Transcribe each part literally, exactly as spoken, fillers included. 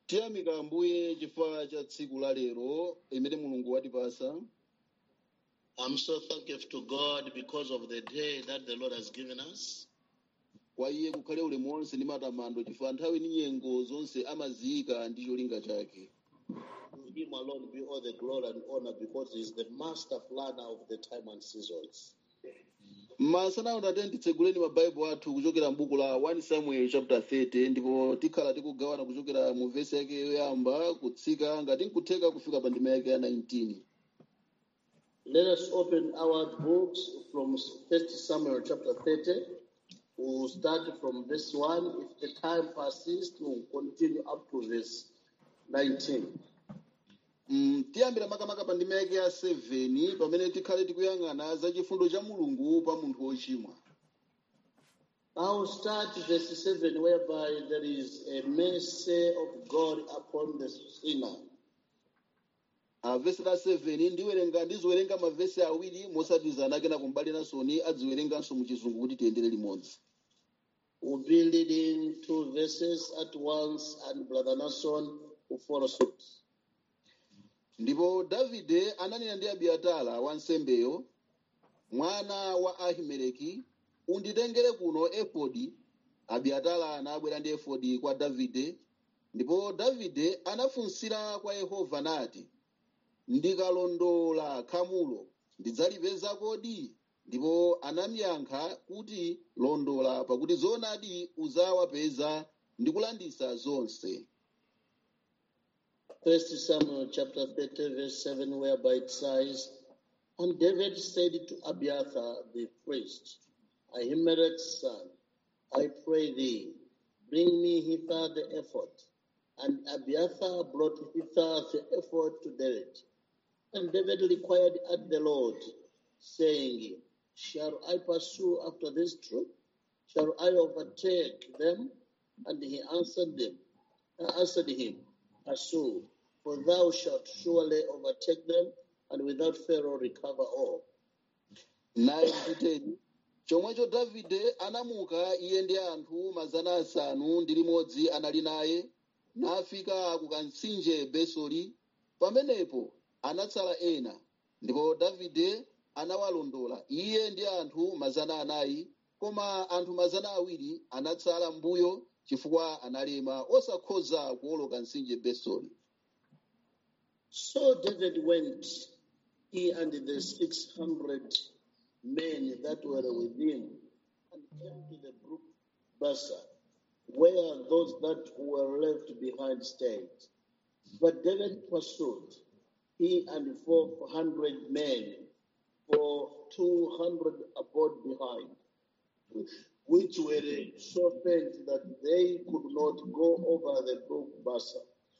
Tiyamika Ambuye chifukwa cha tsiku la lero imene Mulungu watipasa. I'm so thankful to God because of the day that the Lord has given us. Kwa iye kukhale ulemu wonse ndi matamando chifukwa nthawi ndi nyengo zonse amaziyika ndi cholinga chake. To him alone be all the glory and honor because he is the master planner of the time and seasons. Masana unatenti titseguleni mabaibu athu kuchokera m'buku la First Samuel chapter thirty ndipo tikhala tikugawana kuchokera mu vesi yake yoyamba kutsika ngati nkutheka kufika pa ndima yake ya nineteen. Let us open our books from First Samuel chapter thirty. We'll start from verse one. If the time persists, we'll continue up to verse nineteen. Mm, tiyambira makamaka pa ndima yake ya seven pamene tikhale tikuyang'ana za chifundo cha Mulungu pa munthu wochimwa. I will start verse seven, whereby there is a mercy of God upon the sinner. Uh, vesi la seven ndiwerenga ndiziwerenga mavesi awiri mosatizana kena kumbali nasoni adziwerenganso mu chizungu kuti tiyendere limodzi. We'll be reading two verses at once, and Brother Nason will follow suit. Ndipo Davide ananena ndi Abiatara wansembeyo, mwana wa Ahimeleki, unditengere kuno efodi. Abiatara anabwera ndi efodi kwa Davide, ndipo Davide anafunsira kwa Yehova nati, ndikalondola khamulo ndidzalipeza kodi? Ndipo anamuyankha kuti londola, pakuti zoonadi udzawapeza ndi kulanditsa zonse. First Samuel chapter thirty, verse seven, whereby it says, And David said to Abiathar the priest, Ahimelech's son, I pray thee, bring me hither the ephod. And Abiathar brought hither the ephod to David. And David required at the Lord, saying, Shall I pursue after this troop? Shall I overtake them? And he answered them, I answered him, Pursue, for thou shalt surely overtake them, and without Pharaoh recover all. Naye mtiteni, chomwecho Davide anamuka iye ndi anthu mazana asanu ndi limodzi anali naye, nafika ku kamtsinje Besori. Pamenepo anatsala ena, ndipo Davide anawalondola iye ndi anthu mazana anayi, koma anthu mazana awiri anatsala mbuyo chifukwa analema osakhoza kuwoloka mtsinje Besori. So David went, he and the six hundred men that were with him, and came to the brook Bassa, where those that were left behind stayed. But David pursued, he and four hundred men, for two hundred abode behind, which were so faint that they could not go over the brook Bassa.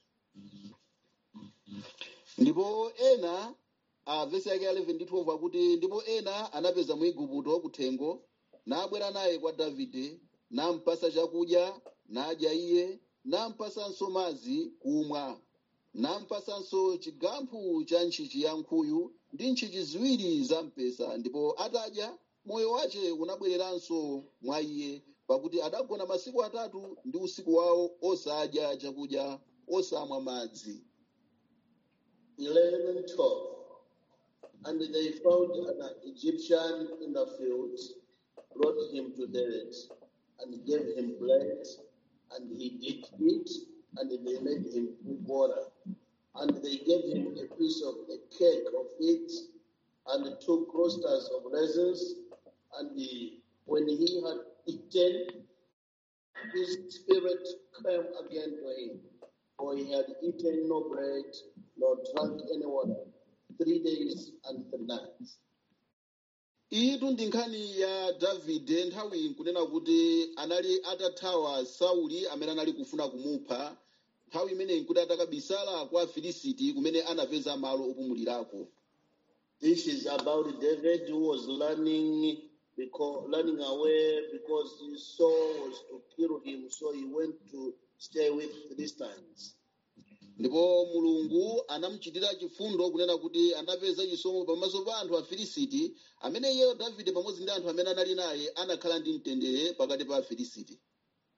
Ndipo ena a vesi yake ya eleven ndi twelve akuti ndipo ena anapeza mu Igupto kuthengo, nabwera naye kwa Davide, nampasa chakudya, nadya iye, nampasanso madzi kumwa, nampasanso chigamphu cha ntchichi ya nkhuyu ndi ntchichi ziwiri za mpesa. Ndipo atadya, moyo wace unabwereranso mwa iye, pakuti adagona masiku atatu ndi usiku wawo osadya chakudya, osamwa madzi. eleven and twelve. And they found an Egyptian in the field, brought him to David, and gave him bread, and he did eat, and they made him drink water. And they gave him a piece of a cake of it, and two clusters of raisins. And he, when he had eaten, his spirit came again to him, for he had eaten no bread, nor drank any water, three days and three nights. Itu ndi nkhani ya Davide nthawi nkunena kuti anali atathawa Sauli amene anali kufuna kumupha, nthawi imene nkuti atakabisala kwa Afilisiti kumene anapeza malo opumulirako. This is about David who was running, because, running away because Saul was to kill him, so he went to stay with Philistines. Ndipo Mulungu anamuchitira chifundo kunena kuti anapeza chisomo pamaso pa anthu a Filisiti, amene iye Davide pamodzi ndi anthu amene anali naye anakhala ndi mtendere pakati pa Afilisiti.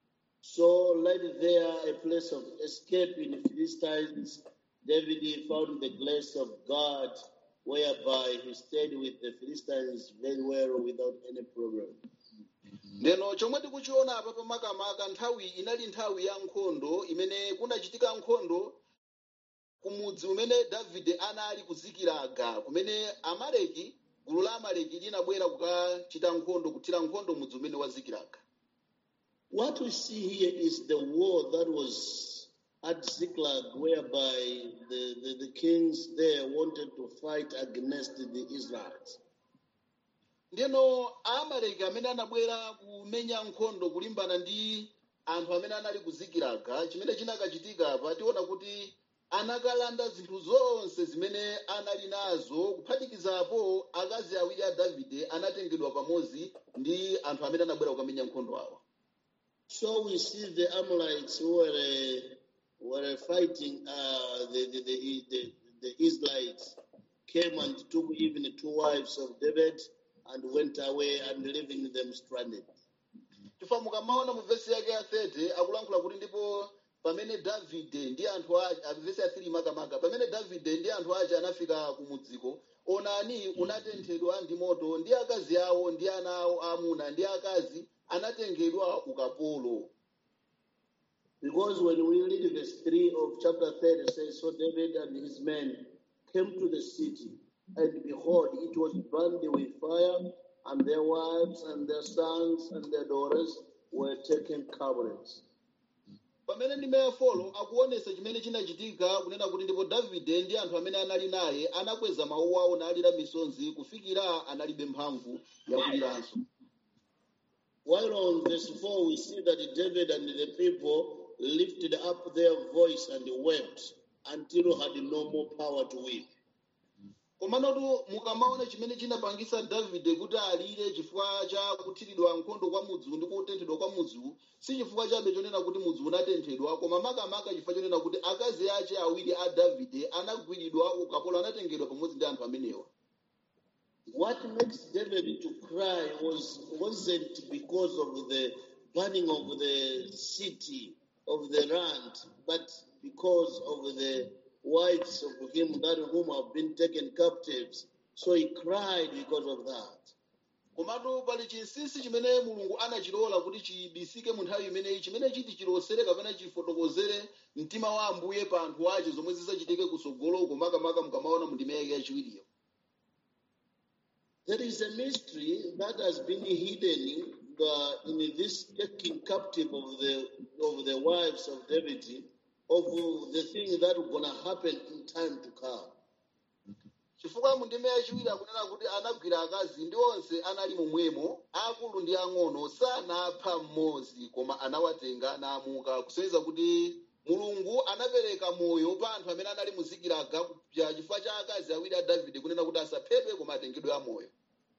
So, like there a place of escape in Philistines, David found the grace of God, whereby he stayed with the Philistines very well without any problem. ndeno chomwe tikuchiona apa pamakamaka nthawi inali nthawi ya nkhondo imene kunachitika nkhondo kumudzi umene davide anali kuzikiraga kumene amaleki gulu la amaleki linabwera kukachita nkhondo kuthira nkhondo mudzi umene wazikiraga. What we see here is the war that was at Ziklag, whereby the, the, the kings there wanted to fight against the Israelites. ndeno amaleki amene anabwera kumenya nkhondo kulimbana ndi anthu amene anali kuzikiraga chimene chinakachitika apa tiona kuti anakalanda zinthu zonse zimene anali nazo kuphatikizapo akazi awiri a davide anatengedwa pamodzi ndi anthu amene anabwera kukamenya nkhondo awa. So we see the Amalekites who were, uh, were fighting uh, the, the, the, the, the Israelites came and took even two wives of David and went away and leaving them stranded. chifukwa mukamaona mu vesi yake ya thirty akulankhula kuti ndipo pamene davide ndi anthu aja vesi ya three makamaka pamene davide ndi anthu aja anafika kumudziko onani unatenthedwa ndi moto ndi akazi awo ndi ana awo amuna ndi akazi anatengedwa ukapolo. Because when we read verse three of chapter thirty, it says, so David and his men came to the city, and behold, it was burned with fire, and their wives and their sons and their daughters were taken captives. pamene ndi mefolo akuonesa chimene chinachitika kunena kuti ndipo davide ndi anthu amene anali naye anakweza mawu awo nalira misonzi kufikira analibe mphamvu yakuliranso. While on verse four, we see that David and the people lifted up their voice and wept until had no more power to weep. komanotu mukamaona chimene chinapangisa davide kuti alire chifukwa cha kuthiridwa nkhondo kwa mudziwu ndi kutenthedwa kwa mudziwu si chifukwa chabe chonena kuti mudziwu unatenthedwa koma makamaka chifukwa chonena kuti akazi ache awiri a davide anagwiridwa ukapolo anatengedwa pamodzi ndi anthu amenewa. What makes David to cry was, wasn't because of the burning of the city, of the land, but because of the wives of him that whom have been taken captives. So he cried because of that. komatu pali chinsinsi chimene mulungu anachilola kuti chibisike mu nthawi imeneyi chimene chiti chilosere kapena chifotokozere mtima wa ambuye pa anthu ache zomwe zisachitike kusogolo komakamaka mukamaona mu ndima yake yachiwiriyo. There is a mystery that has been hidden uh, in this taking captive of the of the wives of David, of the thing that is going to happen in time to come. chifukwa mu ndima yachiwiri akunena kuti anagwira akazi ndi onse anali momwemo akulu ndi ang'ono sanapha mmodzi koma anawatenga naamuka kusonyeza kuti mulungu anapereka moyo pa anthu amene anali muzikiraga chifukwa cha akazi awiri a davide kunena kuti asaphedwe koma atengedwe amoyo.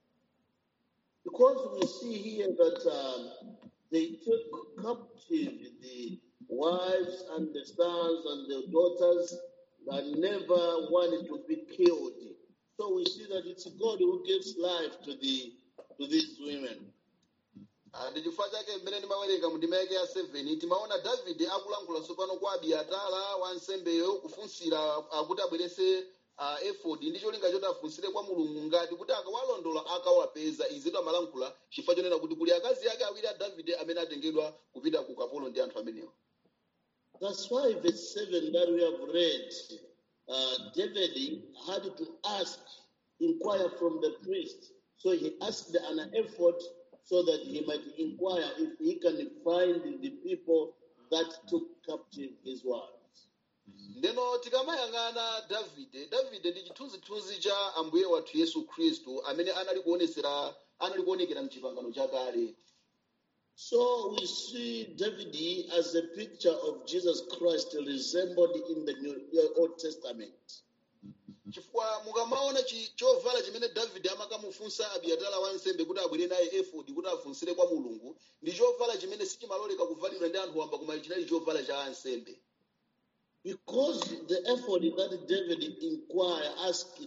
Because we see here that um, they took captive the wives and the sons and the daughters that never wanted to be killed. So we see that it's God who gives life to the to these women. ndi chifukwa chake mmene ndimawerenga mu ndima yake ya seven timaona davide akulankhula tsopano kwa abiatara wansembeyo kufunsira akuti abwerese uh, efodi ndi cholinga choti afunsire kwa mulungu ngati kuti akawalondola akawapeza izi amalankhula chifukwa chonena kuti kuli akazi ake awiri a davide amene atengedwa kupita ku ukapolo ndi anthu amenewa. That's why verse seven that we have read, uh, David had to ask, inquire from the priest. So he asked an effort so that he might inquire if he can find the people that took captive his wives. ndeno tikamayang'ana davide davide ndi chithunzithunzi cha ambuye wathu yesu khristu amene anali kuonesera anali kuonekera mchipangano chakale. So we see David as a picture of Jesus Christ resembled in the New Old Testament. chifukwa mukamaona chovala chimene davide amakamufunsa abiatara wansembe kuti abwere naye efodi kuti afunsire kwa mulungu ndi chovala chimene sichimaloleka kuvalidwa ndi anthu wamba koma chinali chovala cha ansembe. Because the effort that David inquired, asked,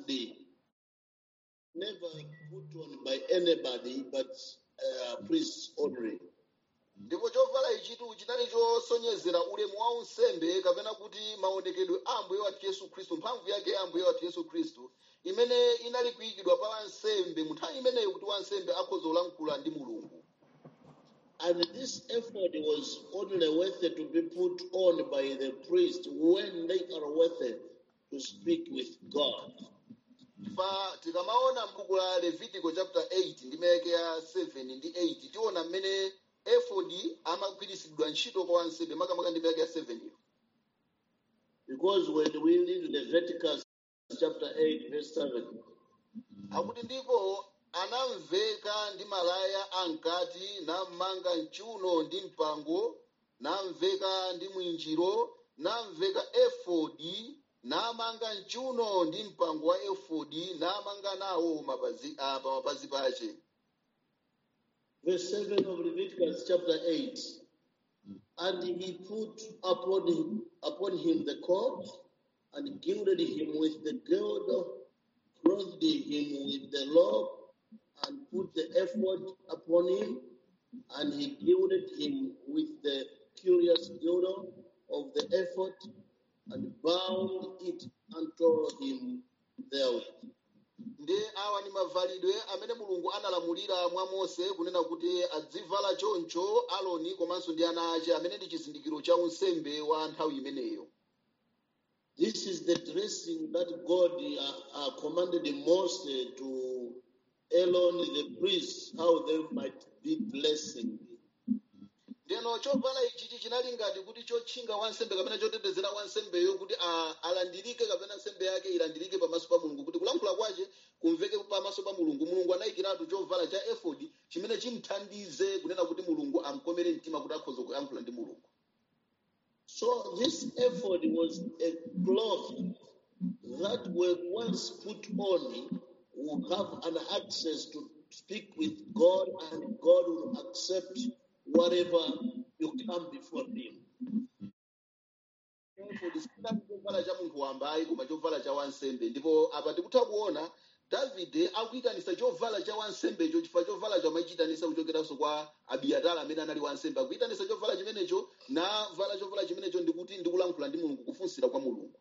never put on by anybody but uh, priests only. ndipo chovala ichitu chinali chosonyezera ulemu wa unsembe kapena kuti maonekedwe a ambuye wathu yesu khristu, mphamvu yake ya ambuye wathu yesu khristu imene inali kuyikidwa pa wansembe mu nthawi imeneyo kuti wansembe akhoza kulankhula ndi mulungu. And this effort was only worthy to be put on by the priest when they are worthy to speak with God. Pa tikamaona m'buku la Levitico chapter eight ndi meke ya seven ndi eight tiona mmene efodi amagwiritsidwa ntchito kwa wansembe makamaka ndi meke ya seven iyo. Because when we read Leviticus chapter eight verse seven, akuti ndipo anamveka ndi malaya ankati namanga mchuno ndi mpango namveka ndi mwinjiro namveka efodi namanga mchuno ndi mpango wa efodi namanga nawo mapazi ah, pa mapazi pache. verse seven of Leviticus chapter eight. And he put upon him, upon him the coat, and gilded him with the girdle, clothed him with the robe, and put the ephod upon him, and he gilded him with the curious girdle of the ephod, and bound it unto him therewith. Ndi awa ni mavalidwe amene mulungu analamulira mwa Mose kunena kuti adzivala choncho Aloni komanso ndi ana ache amene ndi chizindikiro cha unsembe wa nthawi imeneyo. This is the dressing that God uh, uh, commanded Moses to Aaron the priest, how they might be blessing. Ndeno chovala ichichi chinali ngati kuti chotchinga wansembe kapena chotetezera wansembeyo kuti alandirike kapena nsembe yake ilandirike pamaso pa mulungu kuti kulankhula kwace kumveke pamaso pa mulungu. Mulungu anayikiratu chovala cha efodi chimene chimthandize kunena kuti mulungu amkomere mtima kuti akhoza kuyankhula ndi mulungu. So this ephod was a cloth that when once put on will have an access to speak with God, and God will accept whatever you come before him. Chovala cha munthu wambayi koma chovala cha wansembe, ndipo apa tikutha kuona Davide akuyitanisa chovala cha wansembecho chifukwa chovala chamachitanisa kuchokeranso kwa Abiatara amene anali wansembe. Akuyitanisa chovala chimenecho navala chovala chimenecho ndikuti ndikulankhula ndi mulungu, kufunsira kwa mulungu.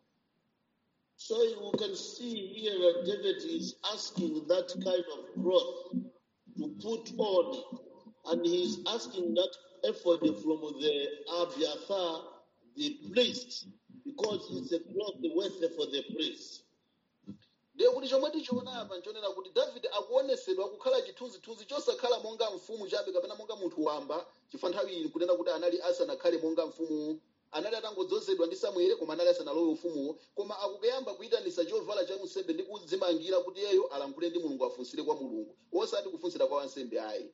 So you can see here that David is asking that kind of cloth to put on, and he is asking that effort from the Abiathar, the priest, because it's a cloth worthy for the priest. Ndiye kuti chomwe tichiona apa nchonena kuti Davide akuonesedwa kukhala chithunzithunzi chosakhala monga mfumu chabe kapena monga munthu wamba, chifukwa nthawi iyi kunena kuti anali asanakhale monga mfumu, anali atangodzozedwa ndi Samueli koma anali asanalowe ufumuwo, koma akukayamba kuyitanisa chovala cha unsembe ndi kudzimangira kuti yeyo alankhule ndi mulungu, afunsire kwa mulungu, osati kufunsira kwa wansembe ayi.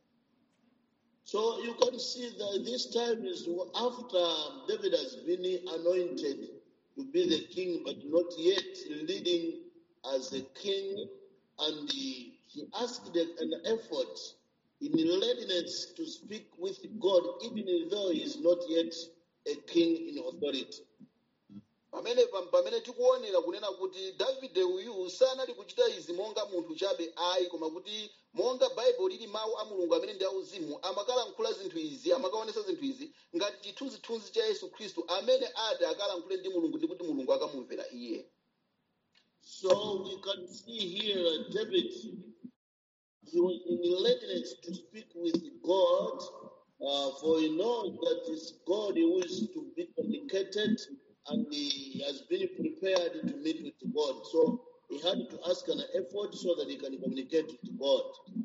So you can see that this time is after David has been anointed to be the king, but not yet leading as a king, and he, he asked an effort in readiness to speak with God, even though he is not yet a king in authority. Pamene pamene tikuonera kunena kuti Davide uyu sanali kuchita izi monga munthu chabe ayi, koma kuti monga Bible lili mawu a mulungu amene ndi auzimu, amakalankhula zinthu izi, amakaonesa zinthu izi ngati chithunzithunzi cha Yesu Khristu amene ati akalankhule ndi mulungu ndi kuti mulungu akamumvera iye. So we can see here that David, he was in readiness to speak with God, uh, for he knows that it's God who is to be communicated, and he has been prepared to meet with God. So he had to ask an effort so that he can communicate with God.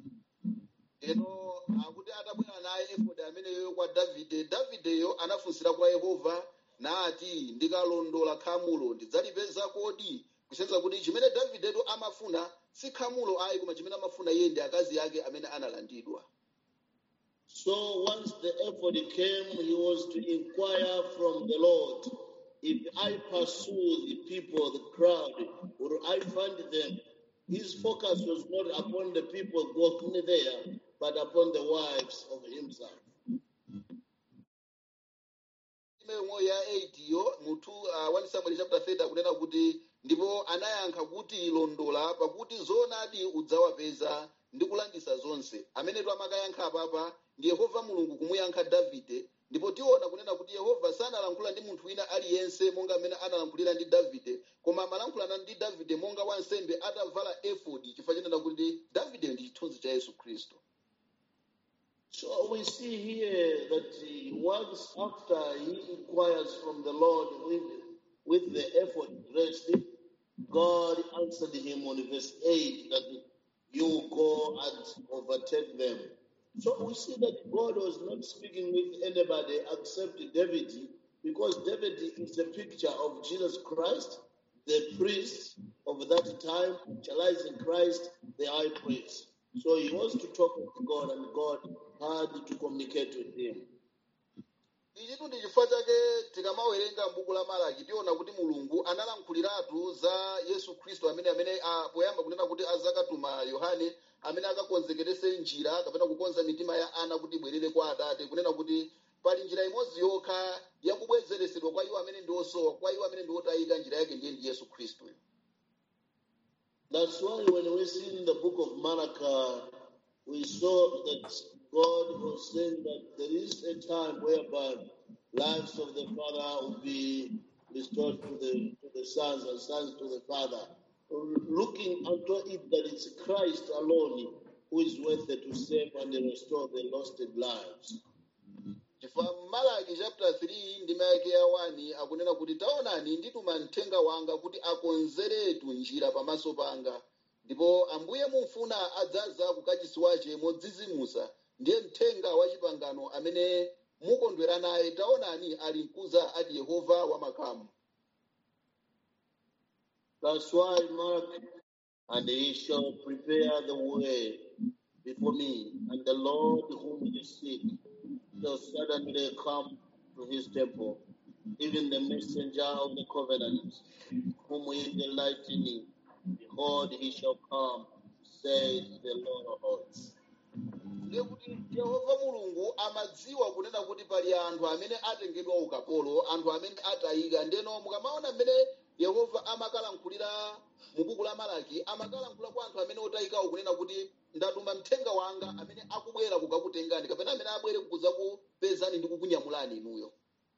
Eno akuti atabwera naye efodi ameneyo kwa Davide, Davideyo anafunsira kwa Yehova nati ndikalondola khamulo ndidzalipeza kodi, kusenza kuti chimene Davideyo amafuna si khamulo ayi, koma chimene amafuna iye ndi akazi yake amene analandidwa. So once the effort came, he was to inquire from the Lord, if I pursue the people, the crowd, will I find them? His focus was not upon the people walking there, but upon the wives of himself. Ya eight yo mutu one Samuel chapter thirty akunena kuti ndipo anayankha kuti londola pakuti zonadi udzawapeza ndi kulandisa zodabwitsa zonse amene amakayankha apapa ndi yehova mulungu kumuyankha davide, ndipo tiona kunena kuti yehova sanalankhula ndi munthu wina aliyense monga amene analankhulira ndi davide, koma amalankhulana ndi davide monga wansembe atavala efodi, chifukwa chenena kuti davide ndi chithunzi cha yesu khristu. So we see here that uh, once after he inquires from the Lord with, with the effort dressed, God answered him on verse eight that you go and overtake them. So we see that God was not speaking with anybody except David, because David is a picture of Jesus Christ, the priest of that time, actualizing Christ, the high priest. So he was to talk with God, and God had to communicate with him. Ichitu ndi chifukwa chake tikamawerenga m'buku la Malaki tiona kuti mulungu analankhuliratu za yesu khristu amene amene poyamba kunena kuti azakatuma yohane amene akakonzekerese njira kapena kukonza mitima ya ana kuti ibwerere kwa atate, kunena kuti pali njira imodzi yokha yakubwezeresedwa kwa iwo amene ndi osowa, kwa iwo amene ndi otayika, njira yake ndiye ndi yesu khristu. That's why when we see in the book of Malachi, we saw that God was saying that there is a time whereby lives of the father will be restored to the to the sons and sons to the father, looking unto it that it's Christ alone who is worthy to save and restore the lost lives. Chifukwa Malaki chapter three ndi mayake ya one akunena kuti taonani ndituma mthenga wanga kuti akonzeretu njira pamaso panga, ndipo ambuye mufuna adzaza kukachisiwache modzizimusa, ndiye mthenga wa chipangano amene mukondwera naye, taonani ali mkuza ati yehova wa makamu. That's why Mark, and he shall prepare the way before me, and the Lord whom you seek shall suddenly come to his temple, even the messenger of the covenant, whom ye delight in. Behold, he shall come, says the Lord of hosts. Kuti yehova mulungu amadziwa kunena kuti pali anthu amene atengedwa ukapolo, anthu amene atayika. Ndeno mukamaona mmene yehova amakalankhulira mu buku la Malaki, amakalankhula kwa anthu amene otayikawo kunena kuti ndatuma mthenga wanga amene akubwera kukakutengani, kapena amene abwere kudzakupezani ndi kukunyamulani inuyo.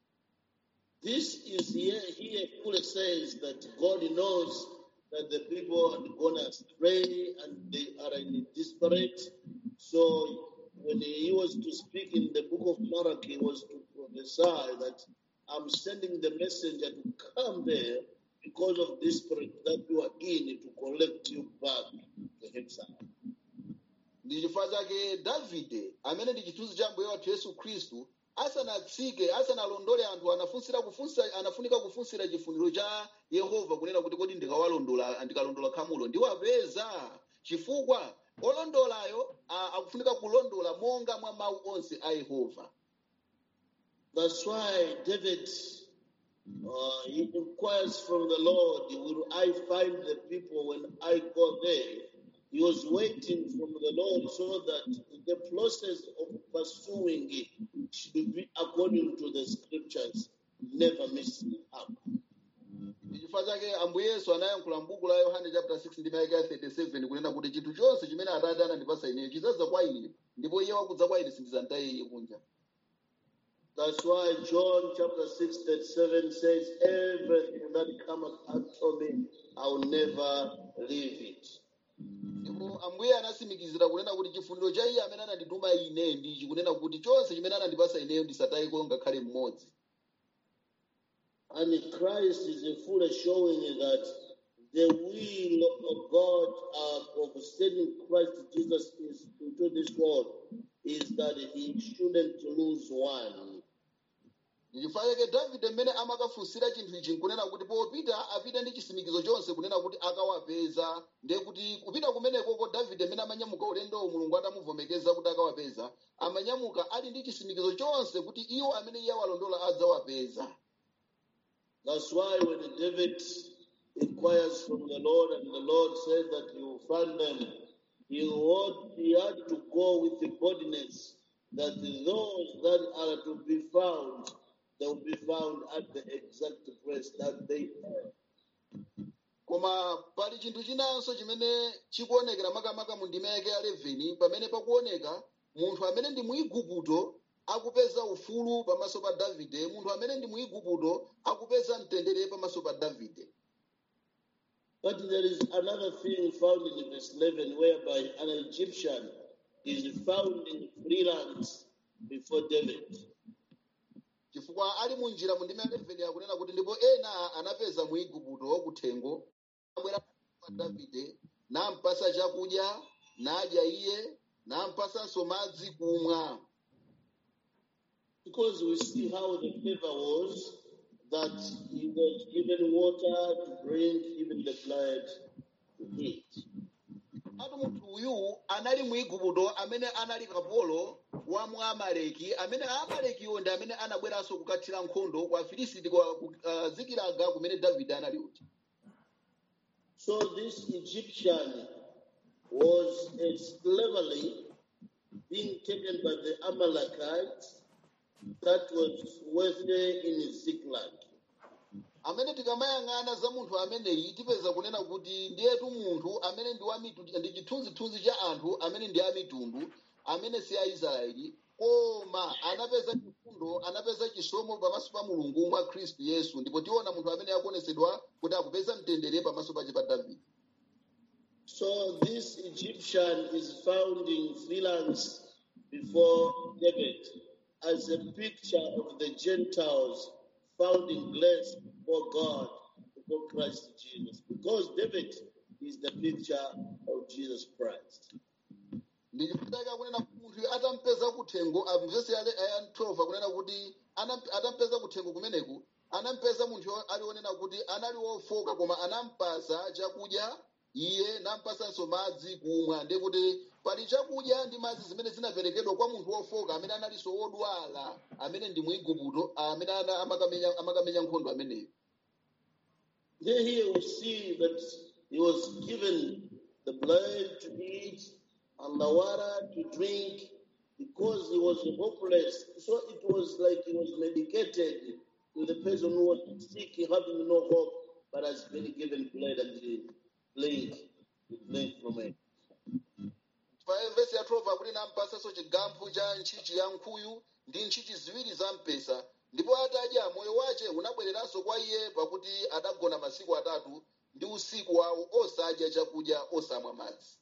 This is here, here Paul says that God knows that the people had gone astray and they are in disparate. So when he was to speak in the book of Malachi, he was to prophesy that I'm sending the messenger to come there because of this spirit that you are in, to collect you back to himself. Ndi chifukwa chake Davide amene ndi chithunzi cha mbuye wathu Yesu Khristu asanatsike asanalondole anthu anafunsira kufunsa anafunika kufunsira chifuniro cha Yehova kunena kuti kodi ndikawalondola andikalondola khamulo ndiwapeza, chifukwa olondolayo akufunika kulondola monga mwa mawu onse a Yehova. That's why David uh, he inquires from the Lord, will I find the people when I go there? He was waiting from the Lord so that the process of pursuing it should be according to the scriptures, never missing up. Chifukwa chake ambuye Yesu anayankhula m'buku la Yohane chapter six ndi mayake ya thirty-seven kunena kuti chinthu chonse chimene Atate anandipasa ine chidzaza kwa ine, ndipo iye wakudza kwa ine sindidzamtaya iye kunja. That's why John chapter six thirty-seven says, everything that cometh unto me, I will never leave it. Ndipo ambuye anasimikizira kunena kuti chifuniro cha iye amene anandituma ine ndichi, kunena kuti chonse chimene anandipasa ineyo ndisatayiko ngakhale mmodzi. And Christ is fully showing that the will of God uh, of sending Christ Jesus is into this world is that he shouldn't lose one. Chifukwa chake Davide mmene amakafunsira chinthu ichi nkunena kuti popita apite ndi chisimikizo chonse kunena kuti akawapeza, ndiye kuti kupita kumeneko ko Davide mmene amanyamuka ulendo mulungu atamuvomekeza kuti akawapeza, amanyamuka ali ndi chisimikizo chonse kuti iwo amene iye awalondola adzawapeza. That's why when David inquires from the Lord and the Lord said that he will find them, he, ought, he had to go with the boldness that those that are to be found, they will be found at the exact place that they are. koma pali chinthu chinanso chimene chikuonekera makamaka mu ndima yake ya eleveni pamene pakuoneka munthu amene ndi muigupto akupeza ufulu pamaso pa davide, munthu amene ndi muigupto akupeza mtendere pamaso pa davide. But there is another thing found in verse eleven whereby an Egyptian is found in freelance before David. Chifukwa ali munjira mu ndima ya eleveni akunena kuti ndipo ena anapeza muigupto kuthengo abwera kwa davide nampasa chakudya nadya iye nampasanso madzi kumwa. Because we see how the favor was that he was given water to drink, even the blood to eat. Atu munthu uyu anali muigupto amene anali kapolo wa Mwamaleki amene Amalekiwo ndi amene anabweranso kukathira nkhondo kwa Afilisti kwa uh, Zikilaga kumene Davide anali uti. So this Egyptian was a slavery being taken by the Amalekites that was worthy in Ziklag. Amene tikamayang'ana za munthu ameneyi tipeza kunena kuti ndiyetu munthu amene ndi wa mitundu ndi chithunzithunzi cha anthu amene ndi a mitundu amene si Aisraeli, koma anapeza chifundo anapeza chisomo pamaso pa Mulungu mwa Khristu Yesu, ndipo tiona munthu amene akuonesedwa kuti akupeza mtendere pamaso pache pa Davide. So this Egyptian is found in freelance before David as a picture of the Gentiles found in grace before God, before Christ Jesus. Because David is the picture of Jesus Christ. Ndichifutaka kunena kuti munthu atampeza kuthengo amvese ale twelve kunena kuti atampeza kuthengo kumeneku anampeza munthu alionena kuti anali wofoka koma anampasa chakudya iye nampasanso madzi kumwa. Ndi kuti pali chakudya ndi madzi zimene zinaperekedwa kwa munthu wofoka amene analinso wodwala amene ndi muigupto amene amakamenya amakamenya nkhondo ameneyo. Then here we see that he was given the blood to eat and the water to drink because he was hopeless. So it was like he was medicated to the person who was sick, having no hope, but has been given blood and drink, drink from it. Vesi ya twelve akuti nampasanso chigamphu cha ntchichi ya nkhuyu ndi ntchichi ziwiri za mpesa, ndipo atadya moyo wace unabwereranso kwa iye pakuti adagona masiku atatu ndi usiku wawo osadya chakudya osamwa madzi.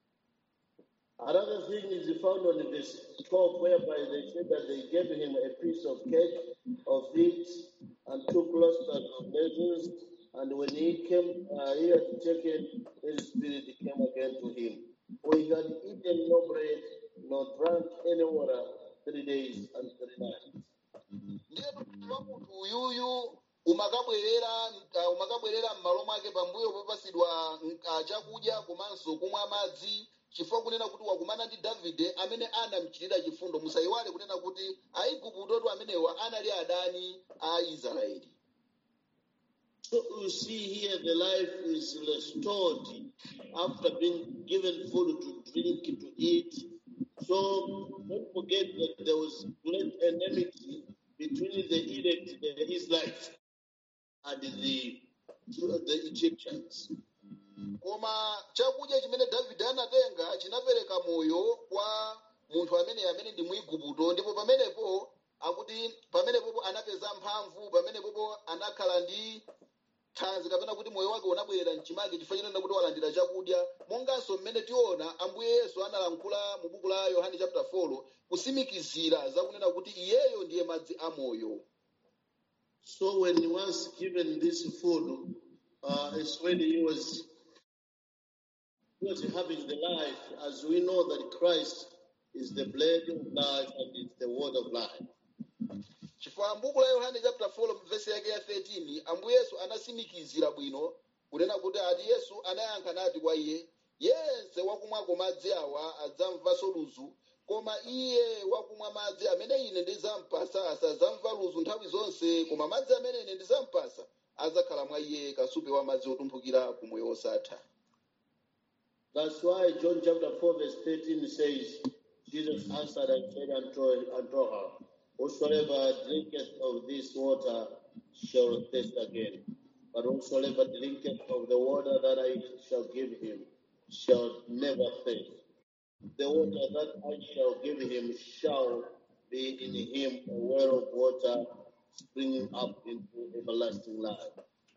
Another thing is found on verse twelve, whereby they said that they gave him a piece of cake of wheat and two clusters of raisins, and when he came, uh, he had taken, his spirit came again to him. For he had eaten no bread, nor drank any water three days and three nights. Ndiye wa munthu uyuyu umakabwerera uh, umakabwerera m'malo mwake pambuyo popasidwa uh, chakudya komanso kumwa madzi, chifukwa kunena kuti wakumana ndi Davide amene anamchitira chifundo. Musayiwale kunena kuti Aiguptotu amenewa anali adani a Israeli. So you see here the life is restored after being given food to drink, to eat. So don't forget that there was great enmity between the elect, the Israelites, and the, the Egyptians. Koma chakudya chimene Davide anatenga chinapereka moyo kwa munthu amene amene ndi muigupto, ndipo pamenepo akuti pamenepo anapeza mphamvu, pamenepo anakhala ndi thanzi kapena kuti moyo wake unabwerera mchimake chifukwa chinena kuti walandira chakudya, monganso mmene tiona Ambuye Yesu analankhula mu buku la Yohane chapter four kusimikizira zakunena kuti iyeyo ndiye madzi a moyo. So when he was given this food, uh, it's when he was, he was having the life, as we know that Christ is the bread of life and is the word of life. Chifukwa m'buku la Yohane chapter four verse yake ya thirteen Ambuye Yesu anasimikizira bwino kunena kuti ati Yesu anayankha nati kwa iye, yense wakumwako madzi awa adzamvanso ludzu, koma iye wakumwa madzi amene ine ndizampasa asadzamva ludzu nthawi zonse, koma madzi amene ine ndizampasa adzakhala mwa iye kasupe wa madzi otumphukira ku moyo wosatha. That's why John chapter four verse thirteen says, Jesus answered and said unto, unto her, whosoever drinketh of this water shall thirst again. but whosoever drinketh of the water that I shall give him shall never thirst. The water that I shall give him shall be in him a well of water springing up into everlasting life.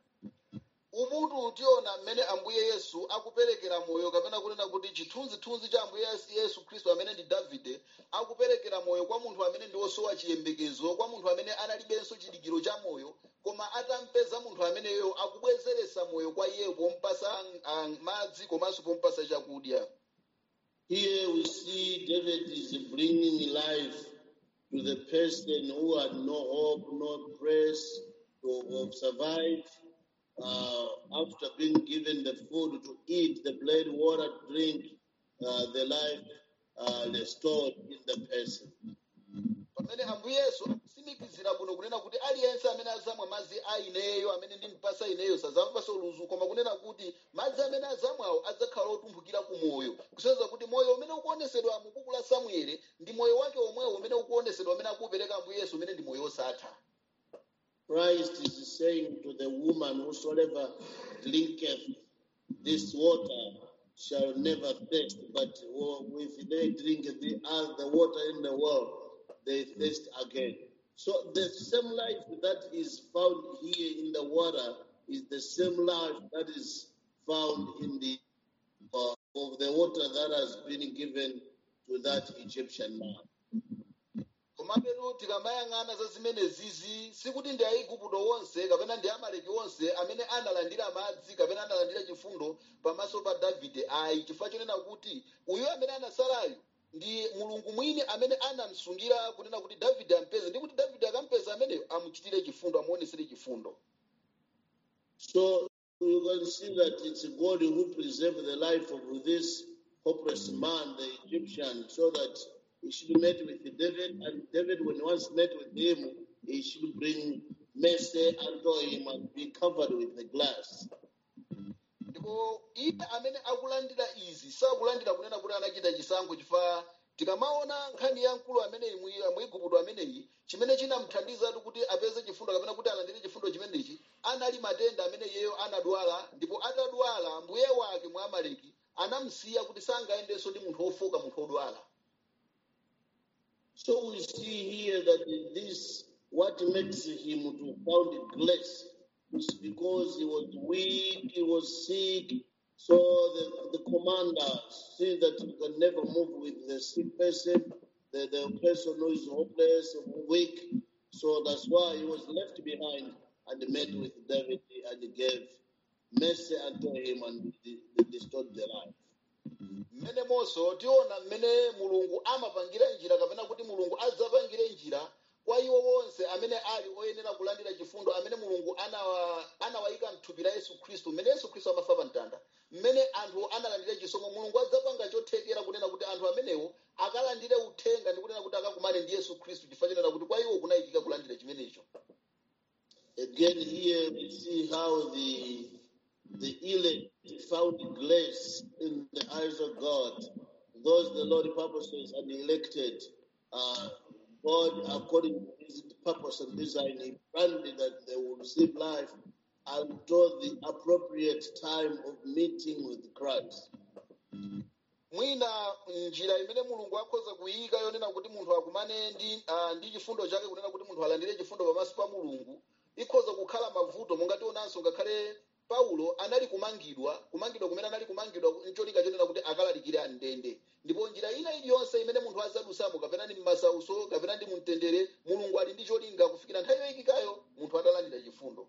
umutu utiona mmene ambuye yesu akuperekera moyo kapena kunena kuti chithunzithunzi cha ambuye yesu khristu amene ndi davide akuperekera moyo kwa munthu amene ndi osowa chiyembekezo, kwa munthu amene analibenso chidikiro cha moyo, koma atampeza munthu ameneyo akubwezeretsa moyo kwa iye pompasa ah, madzi komanso pompasa chakudya. Here we see David is bringing life to the person who had no hope, no praise to have survived. Uh, after being given the food to eat, the blood, water, drink, uh, the life uh, restored in the person. Pamene ambuye yesu akusimikizira kuno kunena kuti aliyense amene azamwa madzi a ineyo amene ndimpasa ineyo sazamvanso ludzu, koma kunena kuti madzi amene azamwawo adzakhala otumphukira ku moyo, kusonyeza kuti moyo umene ukuonesedwa mu buku la Samueli ndi moyo wake omwewo umene ukuonesedwa amene akupereka ambuye yesu umene ndi moyo osatha. Christ is saying to the woman, whosoever drinketh this water shall never thirst, but if they drink the, uh, the water in the world, they thirst again. So the same life that is found here in the water is the same life that is found in the uh, of the water that has been given to that Egyptian man. Komapero tikamayang'ana za zimene zizi sikuti ndi Aigupto wonse kapena ndi Amaleki wonse amene analandira madzi kapena analandira chifundo pamaso pa Davide. Ayi, chifukwa chonena kuti uyo amene anasalayo ndi Mulungu mwini amene anamsungira kunena kuti Davide ampeze, ndi kuti Davide akampeza ameneyo amuchitire chifundo, amuonesere chifundo. So you can see that it's God who preserved the life of this hopeless man, the Egyptian, so that he should meet with David, and David, when he once met with him, he should bring mercy unto him and be covered with the glass. Ndipo iye amene akulandira izi sakulandira kunena kuti anachita chisankho, chifukwa tikamaona nkhani ya mkulu amene Mwigupto ameneyi chimene chinamuthandizatu kuti apeze chifundo kapena kuti alandire chifundo chimenechi anali matenda amene iyeyo anadwala, ndipo atadwala mbuye wake mwa Amaleki anamsiya kuti sangayendenso ndi munthu ofoka, munthu odwala. So we see here that this, what makes him to found grace is because he was weak, he was sick. So the, the commander see that he can never move with the sick person, the, the person who is hopeless, weak. So that's why he was left behind and met with David and gave mercy unto him and restored the life. Mmene monso tiona mmene Mulungu amapangira njira kapena kuti Mulungu adzapangire njira kwa iwo wonse amene ali oyenera kulandira chifundo, amene Mulungu anawa anawayika m'thupi la Yesu Khristu, mmene Yesu Khristu amafa pa mtanda, mmene anthu analandira chisomo. Mulungu adzapanga chothekera kunena kuti anthu amenewo akalandire uthenga ndi kunena kuti akakumane ndi Yesu Khristu, chifukwa chenera kuti kwa iwo kunayikika kulandira chimenecho. Again here we see how the the elect found grace in the eyes of God. Those the Lord purposes and elected, uh, God, according to his purpose and design, he planned that they will receive life until the appropriate time of meeting with Christ. Mwina njira imene Mulungu akhoza kuyika yonena kuti munthu akumane ndi uh, ndi chifundo chake, kunena kuti munthu alandire chifundo pamaso pa Mulungu, ikhoza kukhala mavuto. Monga tionanso ngakhale Paulo anali kumangidwa, kumangidwa kumene anali kumangidwa ncholinga chonena kuti akalalikire amndende. Ndipo njira ina iliyonse imene munthu azadusamo kapena ndi m'masauso kapena ndi mumtendere, Mulungu ali ndi cholinga kufikira nthawi yoyikikayo munthu atalandira chifundo.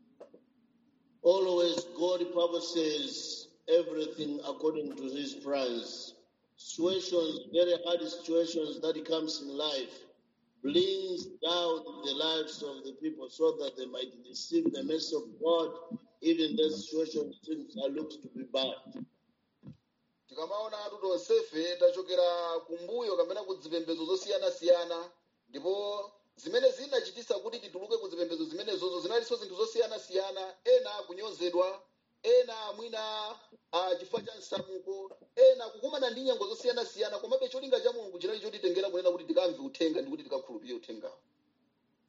Always God purposes everything according to his plans. Situations, very hard situations that comes in life, brings down the lives of the people so that they might receive the mercy of God, even the situation seems are looks to be bad. Tikamaona atu tonsefe tachokera kumbuyo kapena kuzipembedzo zosiyana-siyana, ndipo zimene zinachitisa kuti tituluke kuzipembedzo zimenezozo zinalinso zinthu zosiyana-siyana, ena kunyozedwa, ena mwina uh, chifukwa cha nsamuko, ena kukumana ndi nyengo zosiyana-siyana, komabe cholinga cha Mulungu chinali chotitengera kunena kuti tikamve uthenga ndi kuti tikakhulupirire uthengawo.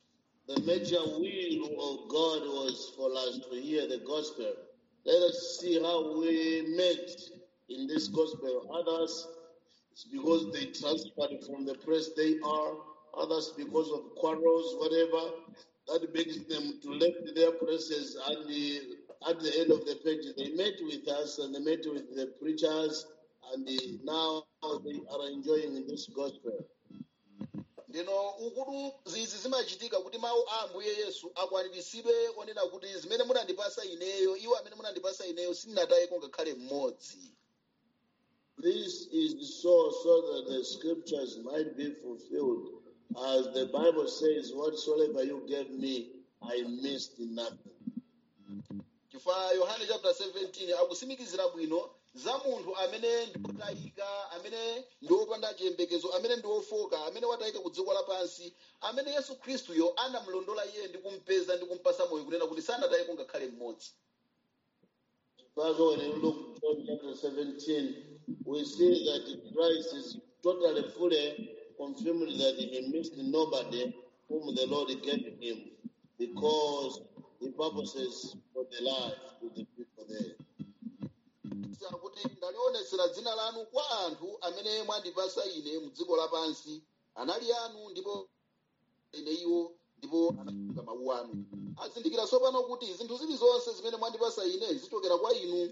the major will of God was for us to hear the gospel. Let us see how we met in this gospel. Others, it's because they transferred from the place they are. Others, because of quarrels, whatever, that makes them to left their places. And the, at the end of the page, they met with us and they met with the preachers, and the, now they are enjoying this gospel. ndino ukulu zizi zimachitika kuti mawu a Ambuye Yesu akwaniritsidwe onena kuti zimene munandipasa ineyo iwo amene munandipasa ineyo sindinatayeko ngakhale mmodzi. This is so so that the scriptures might be fulfilled. As the Bible says, whatsoever you gave me, I missed nothing. Chifukwa Yohane chapter seventeen akusimikizira bwino za munthu amene ndiwotayika, amene ndiwopanda chiyembekezo, amene ndiwofoka, amene watayika ku dziko lapansi, amene Yesu Khristuyo anamulondola iye ndi kumpeza ndi kumpasa moyo kunena kuti sanatayeko ngakhale mmodzi. Further, when you look at John chapter seventeen, we see that Christ is totally fully confirming that he missed nobody whom the Lord gave him, because he purposes for the life to the people there. Kuti ndalionetsera dzina lanu kwa anthu amene mwandipasa ine mu dziko lapansi, anali anu ndipo ine iwo ndipo anasunga mawu anu. Azindikira tsopano kuti zinthu zilizonse zimene mwandipasa ine zichokera kwa inu.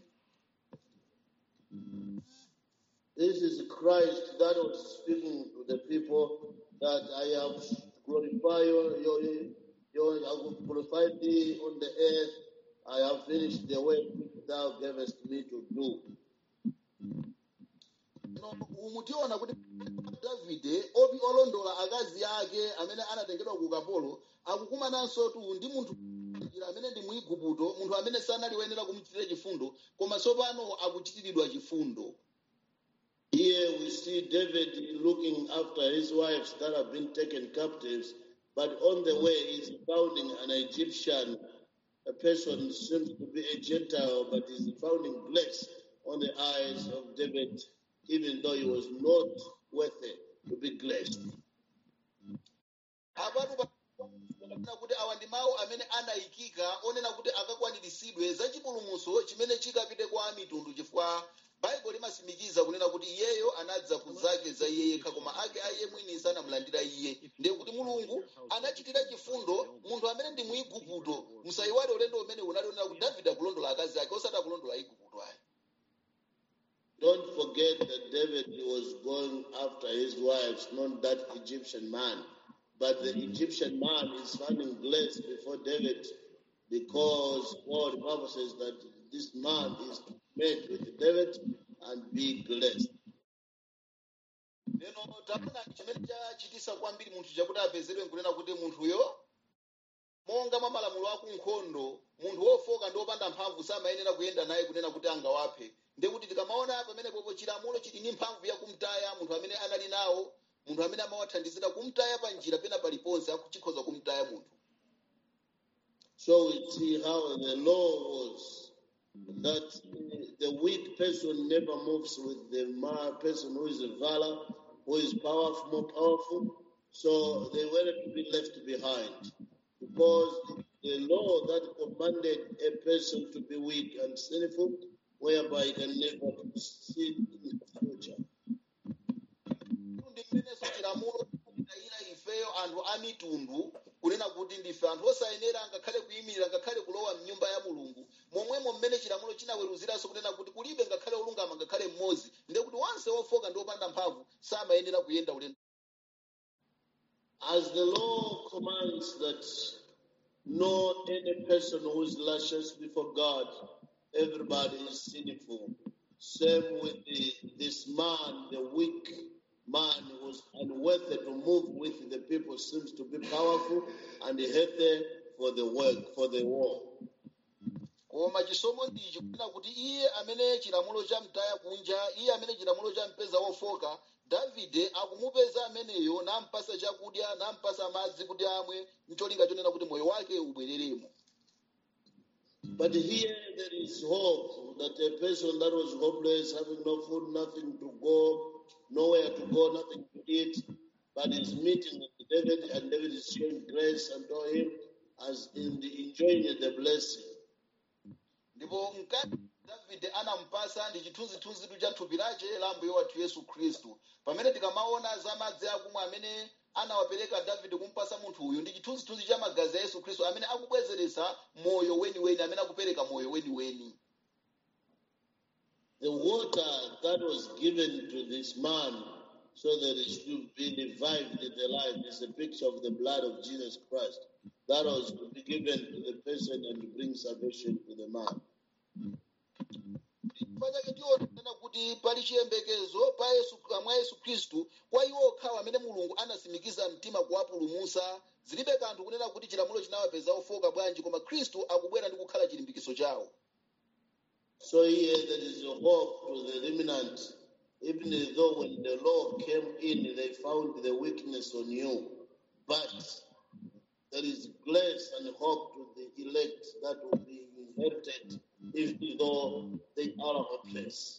This is Christ that was speaking to the people that I have glorified your, your, your, I will glorify thee on the earth. I have finished the work which thou gavest me to do. Umutiona kuti Davide obi olondola akazi ake amene anatengedwa ku ukapolo akukumananso tu ndi munthu amene ndi Mwigupto, munthu amene sanali woyenera kumuchitira chifundo, koma tsopano akuchitiridwa chifundo. Here we see David looking after his wives that have been taken captives, but on the way he's founding an Egyptian. A person seems to be a Gentile, but is founding grace on the eyes of David, even though he was not worthy to be blessed. Kuti awa ndi mawu amene anayikika onena kuti akakwaniritsidwe za chipulumutso chimene chikapite kwa mitundu, chifukwa Bible limasimikiza kunena kuti iyeyo anadza kuzake za iye yekha, koma ake aiye mwini sanamulandira iye. Ndiye kuti Mulungu anachitira chifundo munthu amene ndi Mwigupto. Musayiwale ulendo umene unali onena kuti Davide akulondola akazi ake osati akulondola Igupto ayi. Don't forget that David was going after his wives, not that Egyptian man. But the Egyptian man is finding grace before David, because God, the Bible says that this man is made with David and be blessed. Neno tapuna chimene chachitisa kwambiri munthu chakuti apezedwe nkunena kuti munthuyo monga mwa malamulo aku nkhondo, munthu wofoka ndi wopanda mphamvu samayenera kuyenda naye kunena kuti angawaphe. Ndiye kuti tikamaona pamene popo chilamulo chili ndi mphamvu ya kumtaya munthu amene anali nawo, munthu amene amawathandizira kumtaya pa njira pena paliponse akuchikhoza kumtaya munthu. So we see how the law was that the weak person never moves with the person who is a valor, who is powerful, more powerful. So they were to be left behind, because the law that commanded a person to be weak and sinful, whereby he can never succeed in the future. Anthu a mitundu kunena kuti ndife anthu osayenera ngakhale kuyimirira ngakhale kulowa mnyumba ya Mulungu, momwemo mmene chilamulo chinaweruziranso kunena kuti kulibe ngakhale olungama ngakhale mmodzi. Ndiye kuti onse ofoka ndi opanda mphamvu samayenera kuyenda ulendo. As the law commands that no any person who is righteous before God, everybody is sinful. Same with the, this man, the weak man who was unworthy to move with the people, seems to be powerful and healthy for the work, for the war. Koma chisomo ndichi kunena kuti iye amene chilamulo cha mtaya kunja, iye amene chilamulo cha mpeza wofoka, Davide akumupeza ameneyo nampasa chakudya, nampasa madzi kuti amwe, ncholinga chonena kuti moyo wake ubwereremo. But here there is hope that a person that was hopeless, having no food, nothing to go, nowhere to go, nothing to eat, but is meeting with David, and David is showing grace unto him as in the enjoying the blessing. ndipo mkati davide anampasa ndi chithunzithunzi cha thupi lace la mbuye wathu yesu khristu. Pamene tikamaona za madzi akumwa amene anawapereka davide kumpasa munthu uyu ndi chithunzithunzi cha magazi a yesu khristu amene akubwezeretsa moyo weniweni, amene akupereka moyo weniweni. The water that was given to this man so that it should be revived in the life is a picture of the blood of Jesus Christ. That was to be given to the person and to bring salvation to the man. Kuti pali chiyembekezo pa Yesu mwa Yesu Khristu kwa iwo okhawo amene Mulungu anasimikiza mtima kuwapulumutsa. Zilibe kanthu kunena kuti chilamulo chinawapeza ofoka bwanji, koma Khristu akubwera ndi kukhala chilimbikiso chawo. So here there is a hope to the remnant, even though when the law came in, they found the weakness on you. But there is grace and hope to the elect that will be inherited, even though they are hopeless.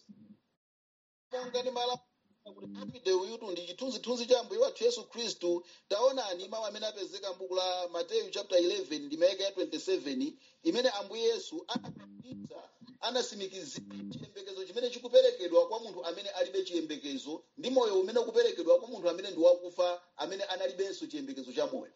Davide uyutu ndi chithunzithunzi cha mbuye wathu Yesu Khristu. Taonani mawu amene apezeka m'buku la Mateyu chapter eleven ndi ndime ya twenty-seven, imene ambuye Yesu anapititsa anasimikizira chiyembekezo chimene chikuperekedwa kwa munthu amene alibe chiyembekezo ndi moyo umene ukuperekedwa kwa munthu amene ndi wakufa, amene analibenso chiyembekezo cha moyo.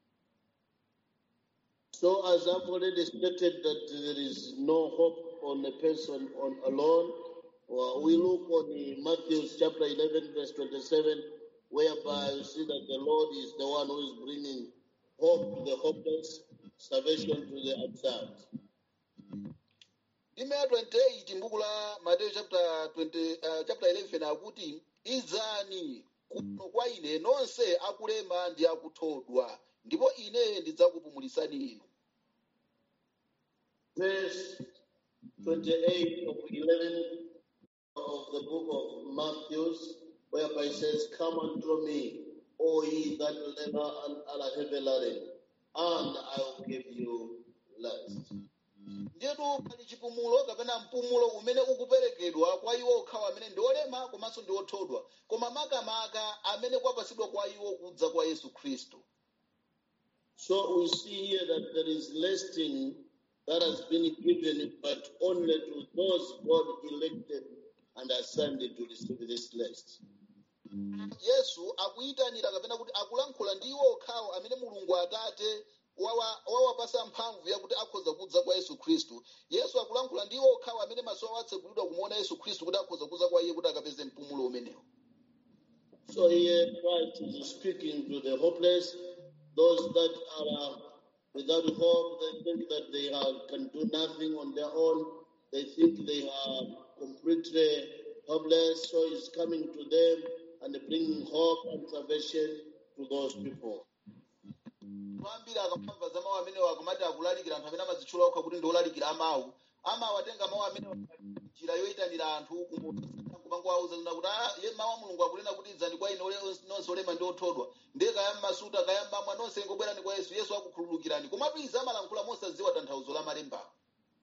So as I've already stated that there is no hope on a person on alone, well, we look on the Matthew chapter eleven verse twenty-seven, whereby you see that the Lord is the one who is bringing hope to the hopeless, salvation to the absent. Ndime twenty-eight m'buku la Mateyu chapter twenty uh, chapter eleven akuti izani kuno kwa ine nonse akulema ndi akuthodwa ndipo ine ndidzakupumulisani inu. Verse twenty-eight of eleven of the book of Matthew, whereby it says, "Come unto me, all ye that labor and are heavy laden, and I will give you rest." Ndiyetu pali chipumulo kapena mpumulo umene ukuperekedwa kwa iwo okhawo amene ndi olema komanso ndi othodwa, koma makamaka amene kwapasidwa kwa iwo kudza kwa Yesu Khristu. So we see here that there is resting that has been given, but only to those God elected and assigned to receive this rest. Yesu akuyitanira kapena kuti akulankhula ndi iwo okhawo amene Mulungu Atate wawapasa mphamvu yakuti akhoza kudza kwa Yesu Khristu. Yesu akulankhula ndi iwo okhawo amene maso awo atsekulidwa kumuona Yesu Khristu kuti akhoza kudza kwa iye kuti akapeze mpumulo umenewo. So here Christ is speaking to the hopeless, those that are without hope. They think that they are, can do nothing on their own. They think they are completely hopeless. So he's coming to them and bringing hope and salvation to those people. Kwambira akamva za mawu amene wakumati akulalikira anthu amene amadzitchula okha kuti ndi olalikira amawu, amawatenga mawu amene njira yoyitanira anthu kumangowauza kuti ye mawu a Mulungu akunena kuti idzani kwa ine nonse olema ndi othodwa, ndiye kaya m'masuta kaya m'mamwa nonse ngobwerani kwa Yesu, Yesu akukhululukirani. Komatu izi amalankhula mosadziwa tanthauzo la malemba.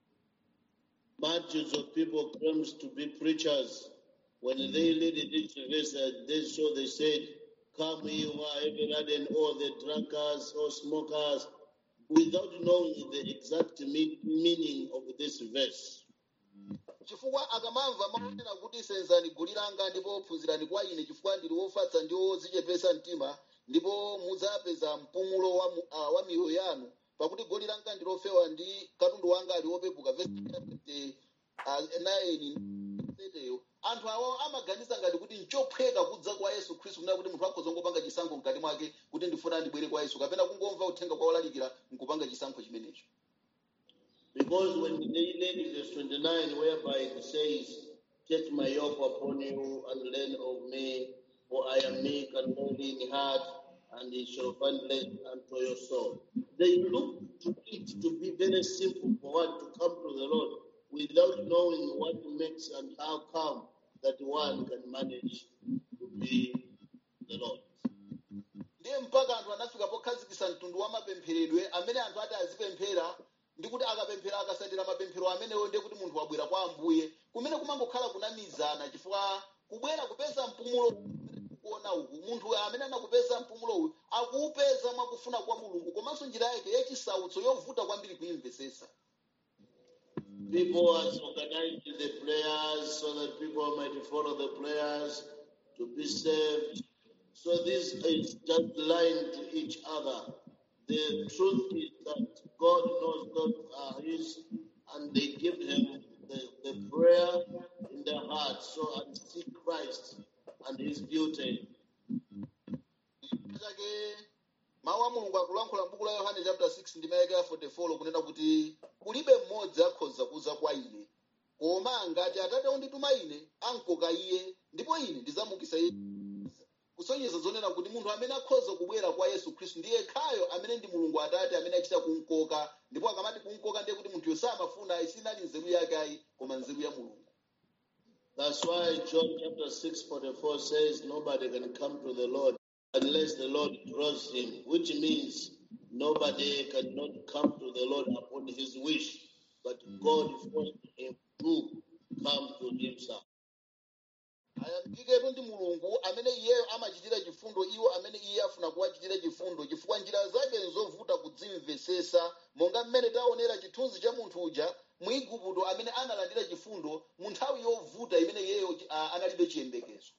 Multitudes of people claims to be preachers. When they read this verse, they so they said, "Come ye who are heavy laden, all the drunkards or smokers," without knowing the exact me- meaning of this verse. Chifukwa akamamva maonena kuti senzani gulu langa ndipo phunzirani kwa ine, chifukwa ndili wofatsa ndi wodzichepesa mtima, ndipo mudzapeza mpumulo wa, uh, wa miyoyo yanu, pakuti goli langa ndi lofewa ndi katundu wanga ali wopepuka. Verse nine. Anthu awo amaganiza ngati kuti nchophweka kudza kwa Yesu Khristu, kuna kuti munthu akhoza ngopanga chisankho mkati mwake kuti ndifuna ndibwere kwa Yesu, kapena kungomva uthenga kwa olalikira nkupanga chisankho chimenecho. Because when they read verse twenty-nine, whereby it says, "Take my yoke upon you and learn of me, for I am meek and lowly in heart, and ye shall find rest unto your soul." They look to it to be very simple for one to come to the Lord without knowing what makes and how come that one can manage to be the Lord. Ndiye mpaka anthu anafika pokhazikitsa mtundu wa mapempheredwe amene anthu ati azipemphera, ndi kuti akapemphera akasatira mapemphero amenewo ndiye kuti munthu wabwera kwa Ambuye, kumene kumangokhala kunamizana, chifukwa kubwera kupeza mpumulo kuona kuona uku munthu amene anakupeza mpumulo uyu akuupeza mwakufuna kwa mulungu komanso njira yake yachisautso yovuta kwambiri kuimvesesa. People has organized the prayers so that people might follow the prayers to be saved. So this is just lying to each other. The truth is that God knows God are His, and they give Him the, the prayer in their heart, so and seek Christ and His beauty. Mawu a Mulungu akulankhula m'buku la Yohane chapter six ndi mayake a forty-four kunena kuti kulibe mmodzi akhoza kuza kwa ine koma ngati Atate ondituma ine ankoka iye ndipo ine ndizamukisa iye. Kusonyeza zonena kuti munthu amene akhoza kubwera kwa Yesu Khristu ndiye yekhayo amene ndi Mulungu Atate amene achita kumkoka, ndipo akamati kumkoka ndiye kuti munthu samafuna isinali nzeru yake ayi koma nzeru ya Mulungu. That's why John chapter six forty-four says nobody can come to the Lord unless the Lord draws him, which means nobody cannot come to the Lord upon his wish, but God forced him to come to himself. Ayamikiketu ndi Mulungu amene iyeyo amachitira chifundo iwo amene iye afuna kuwachitira chifundo chifukwa njira zake nzovuta kudzimvesesa, monga mmene taonera chithunzi cha munthu uja mu Igupto amene analandira chifundo mu nthawi yovuta imene iyeyo uh, analibe chiyembekezo.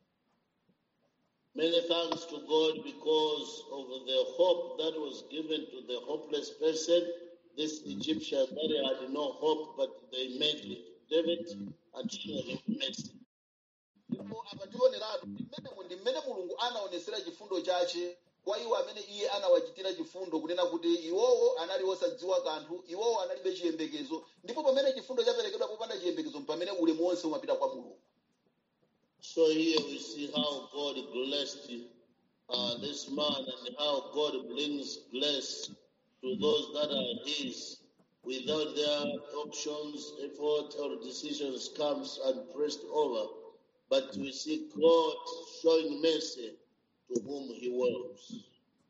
Many thanks to God because of the hope that was given to the hopeless person, this Egyptian that had no hope, but they met David and showed him mercy. Ndipo apationeratu ndi mmene Mulungu anaonesera chifundo chache kwa iwo amene iye anawachitira chifundo kunena kuti iwowo anali osadziwa kanthu, iwowo analibe chiyembekezo, ndipo pamene chifundo chaperekedwa popanda chiyembekezo pamene ulemu wonse umapita kwa Mulungu. So here we see how God blessed uh, this man and how God brings bless to those that are His without their options, effort, or decisions comes and pressed over. But we see God showing mercy to whom He wills.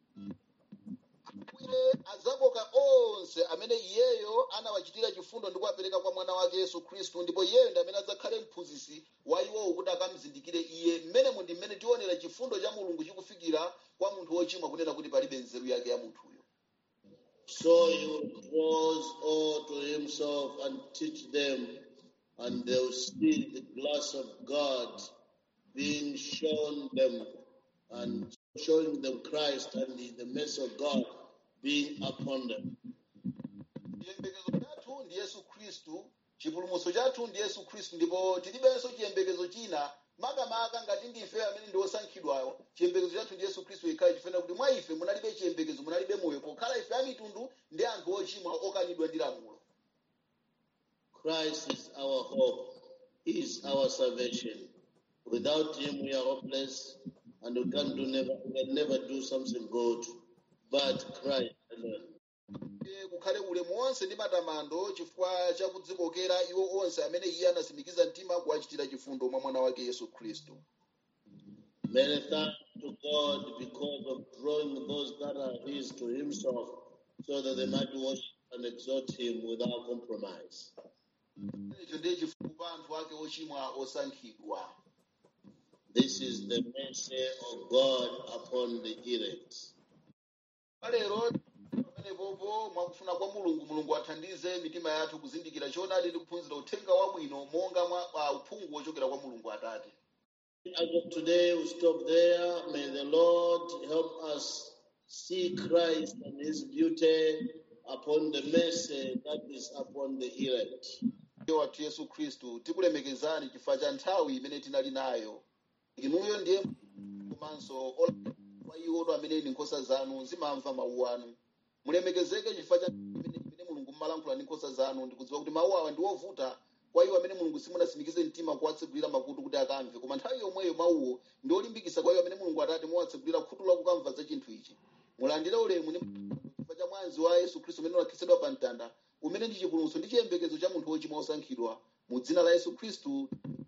Azakoka onse amene iyeyo anawachitira chifundo ndi kuwapereka kwa mwana wake Yesu Khristu, ndipo iyeyo ndi amene adzakhale mphunzitsi wa iwowo kuti akamuzindikire iye. Mmene ndi mmene tionera chifundo cha Mulungu chikufikira kwa munthu wochimwa kunena kuti palibe nzeru yake ya munthuyo. So He draws all to Himself and teach them, and they will see the glass of God being shown them and showing them Christ and the, the mercy of God being upon them. Chiyembekezo chathu ndi Yesu Khristu, chipulumutso chathu ndi Yesu Khristu, ndipo tilibenso chiyembekezo china makamaka ngati ndife amene ndi osankhidwayo. Chiyembekezo chathu ndi Yesu Khristu yekhayo, chifukwa kuti mwa ife munalibe chiyembekezo, munalibe moyo, pokhala ife amitundu ndi anthu ochimwa okanidwa ndi lamulo. Christ is our hope, He is our salvation. Without Him we are hopeless and we can do never we can never do something good, but Christ alone. Kukhale ulemu wonse ndi matamando chifukwa cha kudzikokera iwo onse amene iye anasimikiza mtima kuwachitira chifundo mwa mwana wake Yesu Khristu. Many thanks to God because of drawing those that are His to Himself, so that they might worship and exalt Him without compromise. This is the mercy of God upon the elect. Mwakufuna kwa Mulungu, Mulungu athandize mitima yathu kuzindikira choonadi ndi kuphunzira uthenga wabwino monga mwa uphungu wochokera kwa Mulungu Atate. As of today, we stop there. May the Lord help us see Christ and His beauty upon the mercy that is upon the elect. Wathu Yesu Khristu tikulemekezani chifukwa cha nthawi imene tinali nayo. Inuyo ndiye komanso kwa iwo amene ndi nkhosa zanu zimamva mawu anu. Mulemekezeke chifukwa cha imene Mulungu mmalankhula ndi nkhosa zanu, ndikudziwa kuti mawu awa ndi ovuta kwa iwo amene Mulungu simunasimikize mtima kuwatsegulira makutu kuti akamve, koma nthawi yomweyo mawuwo ndi olimbikitsa kwa iwo amene Mulungu Atate muwatsegulira khutu la kukamva za chinthu ichi. Mulandire ulemu ndi chifukwa cha mwazi wa Yesu Khristu umene unakhetsedwa pa mtanda, umene ndi chipulumutso ndi chiyembekezo cha munthu wochimwa osankhidwa, mu dzina la Yesu Khristu.